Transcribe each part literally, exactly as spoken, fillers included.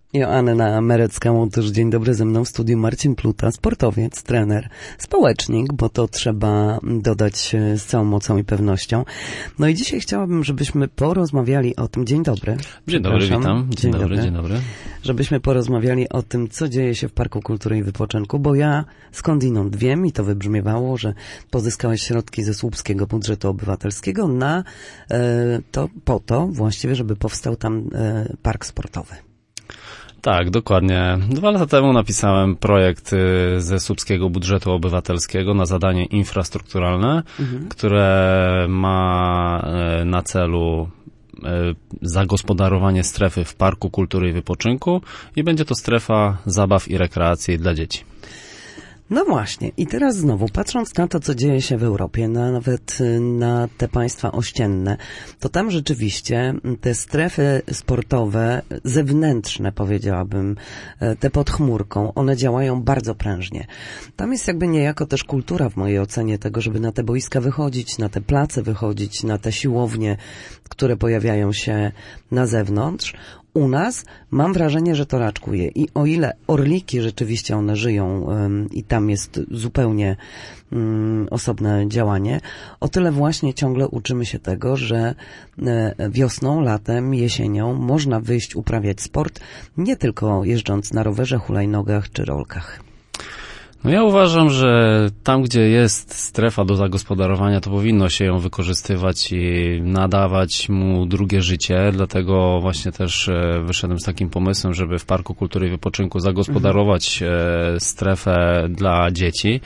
Joanna Merecka-Łotysz, dzień dobry, ze mną w studiu Marcin Pluta, sportowiec, trener, społecznik, bo to trzeba dodać z całą mocą i pewnością. No i dzisiaj chciałabym, żebyśmy porozmawiali o tym, dzień dobry. Dzień dobry, witam. Dzień, dzień dobry, dobry, dzień dobry. Żebyśmy porozmawiali o tym, co dzieje się w Parku Kultury i Wypoczynku, bo ja skądinąd wiem i to wybrzmiewało, że pozyskałeś środki ze Słupskiego Budżetu Obywatelskiego na e, to, po to właściwie, żeby powstał tam e, park sportowy. Tak, dokładnie. Dwa lata temu napisałem projekt ze Słupskiego Budżetu Obywatelskiego na zadanie infrastrukturalne, mhm. które ma na celu zagospodarowanie strefy w Parku Kultury i Wypoczynku i będzie to strefa zabaw i rekreacji dla dzieci. No właśnie. I teraz znowu, patrząc na to, co dzieje się w Europie, na, nawet na te państwa ościenne, to tam rzeczywiście te strefy sportowe, zewnętrzne powiedziałabym, te pod chmurką, one działają bardzo prężnie. Tam jest jakby niejako też kultura w mojej ocenie tego, żeby na te boiska wychodzić, na te place wychodzić, na te siłownie, które pojawiają się na zewnątrz. U nas mam wrażenie, że to raczkuje i o ile orliki rzeczywiście one żyją ym, i tam jest zupełnie ym, osobne działanie, o tyle właśnie ciągle uczymy się tego, że y, wiosną, latem, jesienią można wyjść uprawiać sport nie tylko jeżdżąc na rowerze, hulajnogach czy rolkach. No ja uważam, że tam, gdzie jest strefa do zagospodarowania, to powinno się ją wykorzystywać i nadawać mu drugie życie, dlatego właśnie też wyszedłem z takim pomysłem, żeby w Parku Kultury i Wypoczynku zagospodarować mhm. strefę dla dzieci.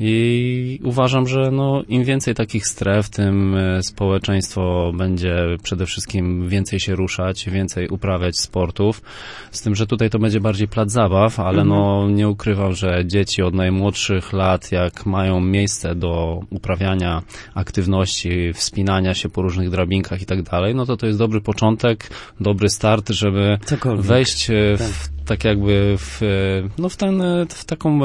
I uważam, że no, im więcej takich stref, tym społeczeństwo będzie przede wszystkim więcej się ruszać, więcej uprawiać sportów. Z tym, że tutaj to będzie bardziej plac zabaw, ale mhm. no, nie ukrywam, że dzieci od najmłodszych lat, jak mają miejsce do uprawiania aktywności, wspinania się po różnych drabinkach i tak dalej, no to to jest dobry początek, dobry start, żeby Cokolwiek. wejść w, tak. tak jakby w, no, w, ten, w taką...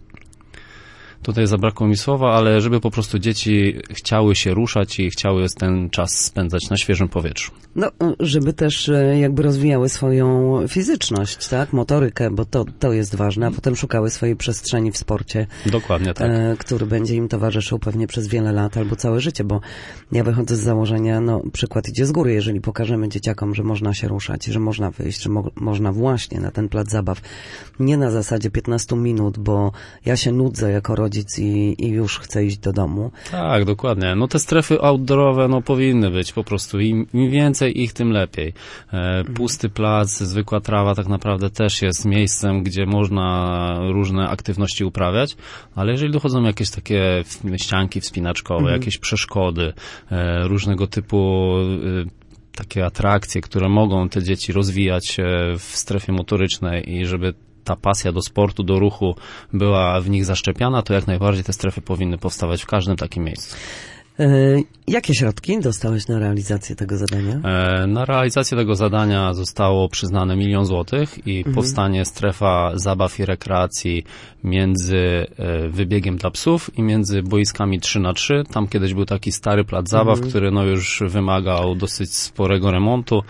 Tutaj zabrakło mi słowa, ale żeby po prostu dzieci chciały się ruszać i chciały ten czas spędzać na świeżym powietrzu. No, żeby też jakby rozwijały swoją fizyczność, tak, motorykę, bo to, to jest ważne, a potem szukały swojej przestrzeni w sporcie. Dokładnie tak. E, który będzie im towarzyszył pewnie przez wiele lat albo całe życie, bo ja wychodzę z założenia, no przykład idzie z góry, jeżeli pokażemy dzieciakom, że można się ruszać, że można wyjść, że mo- można właśnie na ten plac zabaw, nie na zasadzie piętnaście minut, bo ja się nudzę jako rodzic i, i już chcę iść do domu. Tak, dokładnie. No te strefy outdoorowe, no powinny być po prostu. Im, im więcej ich, tym lepiej. E, pusty plac, zwykła trawa tak naprawdę też jest miejscem, gdzie można różne aktywności uprawiać, ale jeżeli dochodzą jakieś takie ścianki wspinaczkowe, mhm. jakieś przeszkody, e, różnego typu e, takie atrakcje, które mogą te dzieci rozwijać w strefie motorycznej i żeby ta pasja do sportu, do ruchu była w nich zaszczepiana, to jak najbardziej te strefy powinny powstawać w każdym takim miejscu. E, jakie środki dostałeś na realizację tego zadania? E, na realizację tego zadania zostało przyznane milion złotych i mhm. powstanie strefa zabaw i rekreacji między e, wybiegiem dla psów i między boiskami trzy na trzy. Tam kiedyś był taki stary plac zabaw, mhm. który no już wymagał dosyć sporego remontu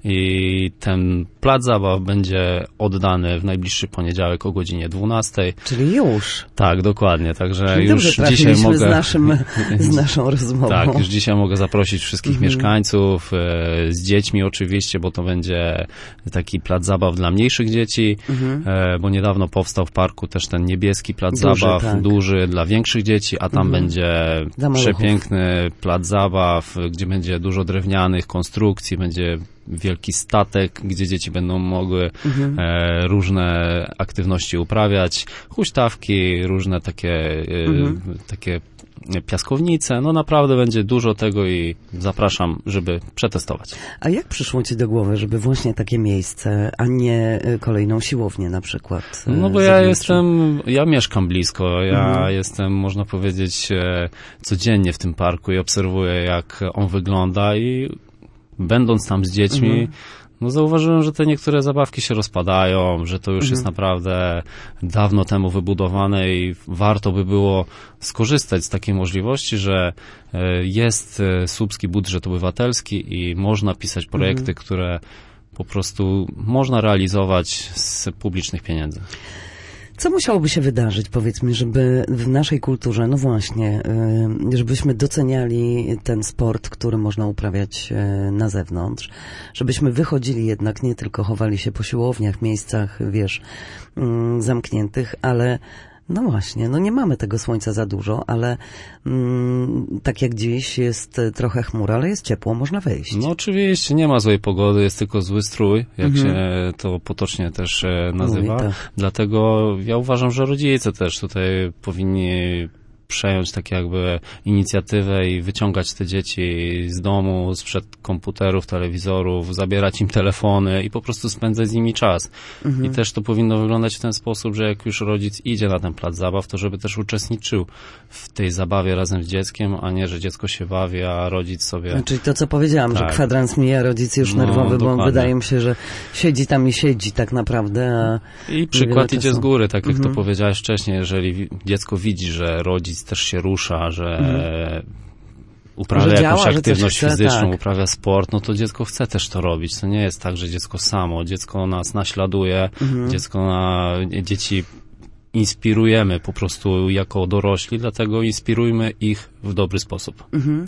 i ten plac zabaw będzie oddany w najbliższy poniedziałek o godzinie dwunastej. Czyli już. Tak, dokładnie. Także Czyli już dzisiaj mogę... z, naszym, z naszą rozmową. Tak, już dzisiaj mogę zaprosić wszystkich mhm. mieszkańców, e, z dziećmi oczywiście, bo to będzie taki plac zabaw dla mniejszych dzieci, mhm. e, bo niedawno powstał w parku też ten niebieski plac duży, zabaw, tak. duży dla większych dzieci, a tam mhm. będzie przepiękny plac zabaw, gdzie będzie dużo drewnianych konstrukcji, będzie wielki statek, gdzie dzieci będą mogły mhm. e, różne aktywności uprawiać, huśtawki, różne takie, e, mhm. takie piaskownice, no naprawdę będzie dużo tego i zapraszam, żeby przetestować. A jak przyszło ci do głowy, żeby właśnie takie miejsce, a nie kolejną siłownię na przykład? No bo ja jestem, ja mieszkam blisko, ja mhm. jestem, można powiedzieć, codziennie w tym parku i obserwuję, jak on wygląda i będąc tam z dziećmi, mhm. no zauważyłem, że te niektóre zabawki się rozpadają, że to już mhm. jest naprawdę dawno temu wybudowane i warto by było skorzystać z takiej możliwości, że jest Słupski Budżet Obywatelski i można pisać projekty, mhm. które po prostu można realizować z publicznych pieniędzy. Co musiałoby się wydarzyć, powiedz mi, żeby w naszej kulturze, no właśnie, żebyśmy doceniali ten sport, który można uprawiać na zewnątrz, żebyśmy wychodzili jednak, nie tylko chowali się po siłowniach, miejscach, wiesz, zamkniętych, ale no właśnie, no nie mamy tego słońca za dużo, ale mm, tak jak dziś jest trochę chmura, ale jest ciepło, można wyjść. No oczywiście, nie ma złej pogody, jest tylko zły strój, jak mhm. się to potocznie też nazywa. Mówi, tak. Dlatego ja uważam, że rodzice też tutaj powinni przejąć tak jakby inicjatywę i wyciągać te dzieci z domu, sprzed komputerów, telewizorów, zabierać im telefony i po prostu spędzać z nimi czas. Mhm. I też to powinno wyglądać w ten sposób, że jak już rodzic idzie na ten plac zabaw, to żeby też uczestniczył w tej zabawie razem z dzieckiem, a nie, że dziecko się bawi, a rodzic sobie... Czyli to, co powiedziałam, tak. że kwadrans mija, rodzic już no, nerwowy, dokładnie. Bo wydaje mi się, że siedzi tam i siedzi tak naprawdę, a... I przykład idzie z góry, tak jak mhm. to powiedziałeś wcześniej, jeżeli dziecko widzi, że rodzic też się rusza, że mhm. uprawia że jakąś działa, aktywność chce, fizyczną, tak. uprawia sport, no to dziecko chce też to robić. To nie jest tak, że dziecko samo, dziecko nas naśladuje, mhm. dziecko na, dzieci inspirujemy po prostu jako dorośli, dlatego inspirujmy ich w dobry sposób. Mhm.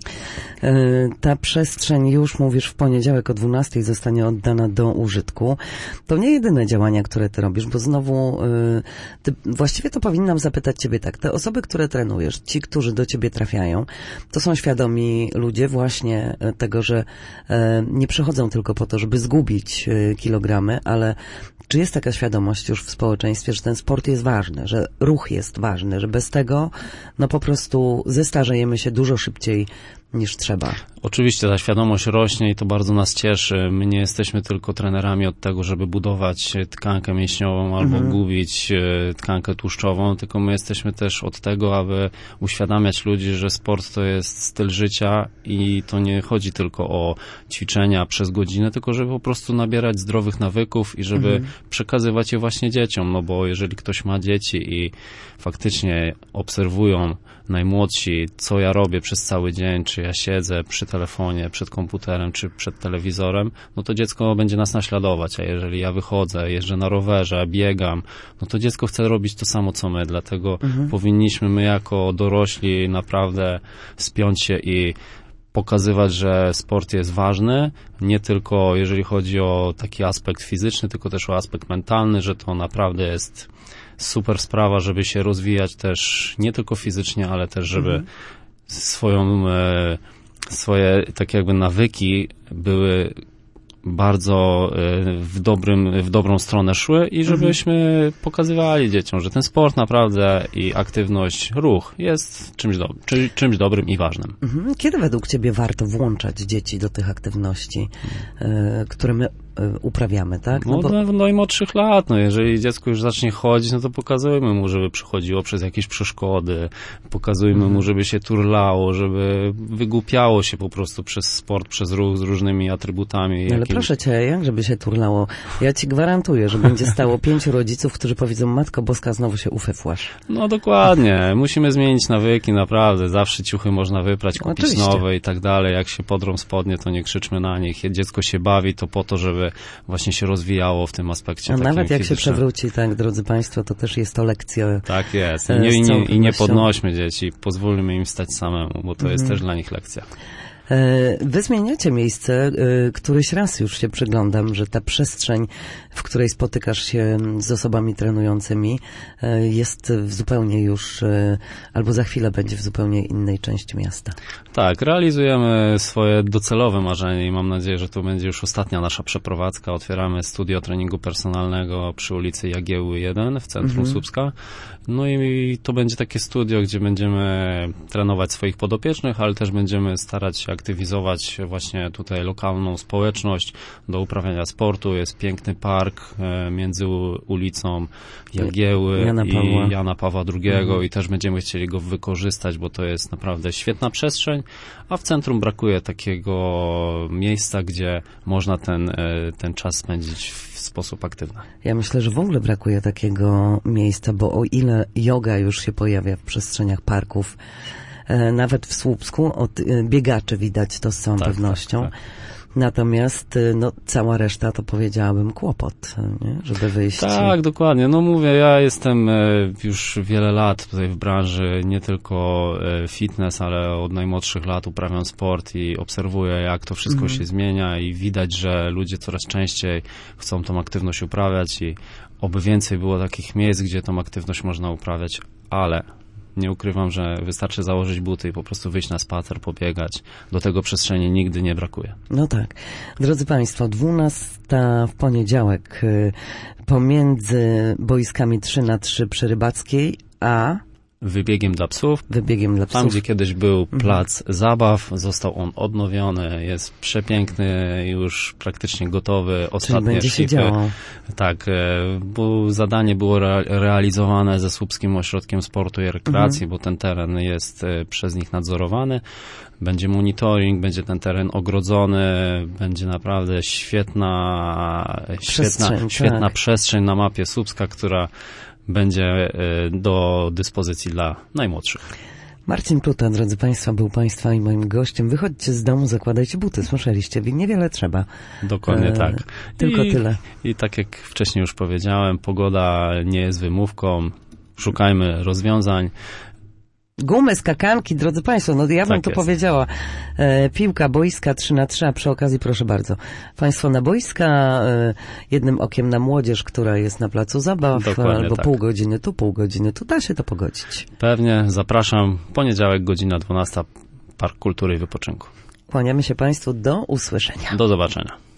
Ta przestrzeń, już mówisz, w poniedziałek o dwunastej zostanie oddana do użytku. To nie jedyne działania, które ty robisz, bo znowu ty, właściwie to powinnam zapytać ciebie tak. Te osoby, które trenujesz, ci, którzy do ciebie trafiają, to są świadomi ludzie właśnie tego, że nie przychodzą tylko po to, żeby zgubić kilogramy, ale czy jest taka świadomość już w społeczeństwie, że ten sport jest ważny, że ruch jest ważny, że bez tego no po prostu zestarzejemy się dużo szybciej niż trzeba? Oczywiście ta świadomość rośnie i to bardzo nas cieszy. My nie jesteśmy tylko trenerami od tego, żeby budować tkankę mięśniową albo mhm. gubić tkankę tłuszczową, tylko my jesteśmy też od tego, aby uświadamiać ludzi, że sport to jest styl życia i to nie chodzi tylko o ćwiczenia przez godzinę, tylko żeby po prostu nabierać zdrowych nawyków i żeby mhm. przekazywać je właśnie dzieciom, no bo jeżeli ktoś ma dzieci i faktycznie obserwują najmłodsi, co ja robię przez cały dzień, czy ja siedzę przy telefonie, przed komputerem, czy przed telewizorem, no to dziecko będzie nas naśladować, a jeżeli ja wychodzę, jeżdżę na rowerze, biegam, no to dziecko chce robić to samo, co my, dlatego mhm. powinniśmy my jako dorośli naprawdę spiąć się i pokazywać, że sport jest ważny, nie tylko jeżeli chodzi o taki aspekt fizyczny, tylko też o aspekt mentalny, że to naprawdę jest super sprawa, żeby się rozwijać też nie tylko fizycznie, ale też, żeby mhm. swoją, e, swoje tak jakby nawyki były bardzo w dobrym, w dobrą stronę szły i żebyśmy mhm. pokazywali dzieciom, że ten sport naprawdę i aktywność, ruch jest czymś, do, czy, czymś dobrym i ważnym. Mhm. Kiedy według ciebie warto włączać dzieci do tych aktywności, mhm. y, które my uprawiamy, tak? No, no bo... do najmłodszych lat, no jeżeli dziecko już zacznie chodzić, no to pokazujmy mu, żeby przechodziło przez jakieś przeszkody, pokazujmy mhm. mu, żeby się turlało, żeby wygłupiało się po prostu przez sport, przez ruch z różnymi atrybutami. Ale jakimi... proszę cię, jak żeby się turlało? Ja ci gwarantuję, że będzie stało pięciu rodziców, którzy powiedzą, Matko Boska, znowu się ufefłasz. No dokładnie, musimy zmienić nawyki, naprawdę, zawsze ciuchy można wyprać, kupić Oczywiście. nowe i tak dalej, jak się podrą spodnie, to nie krzyczmy na nich, jak dziecko się bawi, to po to, żeby właśnie się rozwijało w tym aspekcie. A nawet jak fizycznym. się przewróci, tak, drodzy Państwo, to też jest to lekcja. Tak jest. I nie, i nie, i nie podnośmy dzieci, pozwólmy im stać samemu, bo to mhm. jest też dla nich lekcja. Wy zmieniacie miejsce, któryś raz już się przyglądam, że ta przestrzeń, w której spotykasz się z osobami trenującymi, jest w zupełnie już, albo za chwilę będzie w zupełnie innej części miasta. Tak, realizujemy swoje docelowe marzenie i mam nadzieję, że to będzie już ostatnia nasza przeprowadzka. Otwieramy studio treningu personalnego przy ulicy Jagiełły jeden w centrum mhm. Słupska. No i to będzie takie studio, gdzie będziemy trenować swoich podopiecznych, ale też będziemy starać się aktywizować właśnie tutaj lokalną społeczność do uprawiania sportu. Jest piękny park między ulicą Jagieły Jana i Jana Pawła drugiego mhm. i też będziemy chcieli go wykorzystać, bo to jest naprawdę świetna przestrzeń, a w centrum brakuje takiego miejsca, gdzie można ten, ten czas spędzić w sposób aktywny. Ja myślę, że w ogóle brakuje takiego miejsca, bo o ile yoga już się pojawia w przestrzeniach parków, nawet w Słupsku, od biegaczy widać to z całą tak, pewnością, tak, tak. Natomiast no, cała reszta to powiedziałabym kłopot, nie? Żeby wyjść. Tak, dokładnie. No mówię, ja jestem już wiele lat tutaj w branży, nie tylko fitness, ale od najmłodszych lat uprawiam sport i obserwuję, jak to wszystko mm. się zmienia i widać, że ludzie coraz częściej chcą tą aktywność uprawiać i oby więcej było takich miejsc, gdzie tą aktywność można uprawiać, ale nie ukrywam, że wystarczy założyć buty i po prostu wyjść na spacer, pobiegać. Do tego przestrzeni nigdy nie brakuje. No tak. Drodzy Państwo, dwunasta w poniedziałek pomiędzy boiskami trzy na trzy przy Rybackiej, a wybiegiem dla psów. Wybiegiem dla psów. Tam, gdzie kiedyś był plac mhm. zabaw, został on odnowiony, jest przepiękny, już praktycznie gotowy. Ostatnie Czyli będzie się działo. Tak, bo zadanie było re- realizowane ze Słupskim Ośrodkiem Sportu i Rekreacji, mhm. bo ten teren jest przez nich nadzorowany. Będzie monitoring, będzie ten teren ogrodzony, będzie naprawdę świetna, przestrzeń, świetna, świetna tak. przestrzeń na mapie Słupska, która będzie do dyspozycji dla najmłodszych. Marcin Pluta, drodzy Państwo, był Państwa i moim gościem. Wychodźcie z domu, zakładajcie buty, słyszeliście, niewiele trzeba. Dokładnie e, tak. Tylko I, tyle. I tak jak wcześniej już powiedziałem, pogoda nie jest wymówką, szukajmy rozwiązań. Gumy, skakanki, drodzy Państwo, no ja bym tak to jest. powiedziała. E, piłka, boiska trzy na trzy, a przy okazji proszę bardzo. Państwo na boiska, e, jednym okiem na młodzież, która jest na placu zabaw, Dokładnie albo tak. pół godziny tu, pół godziny tu, da się to pogodzić. Pewnie, zapraszam. Poniedziałek, godzina dwunasta, Park Kultury i Wypoczynku. Kłaniamy się Państwu, do usłyszenia. Do zobaczenia.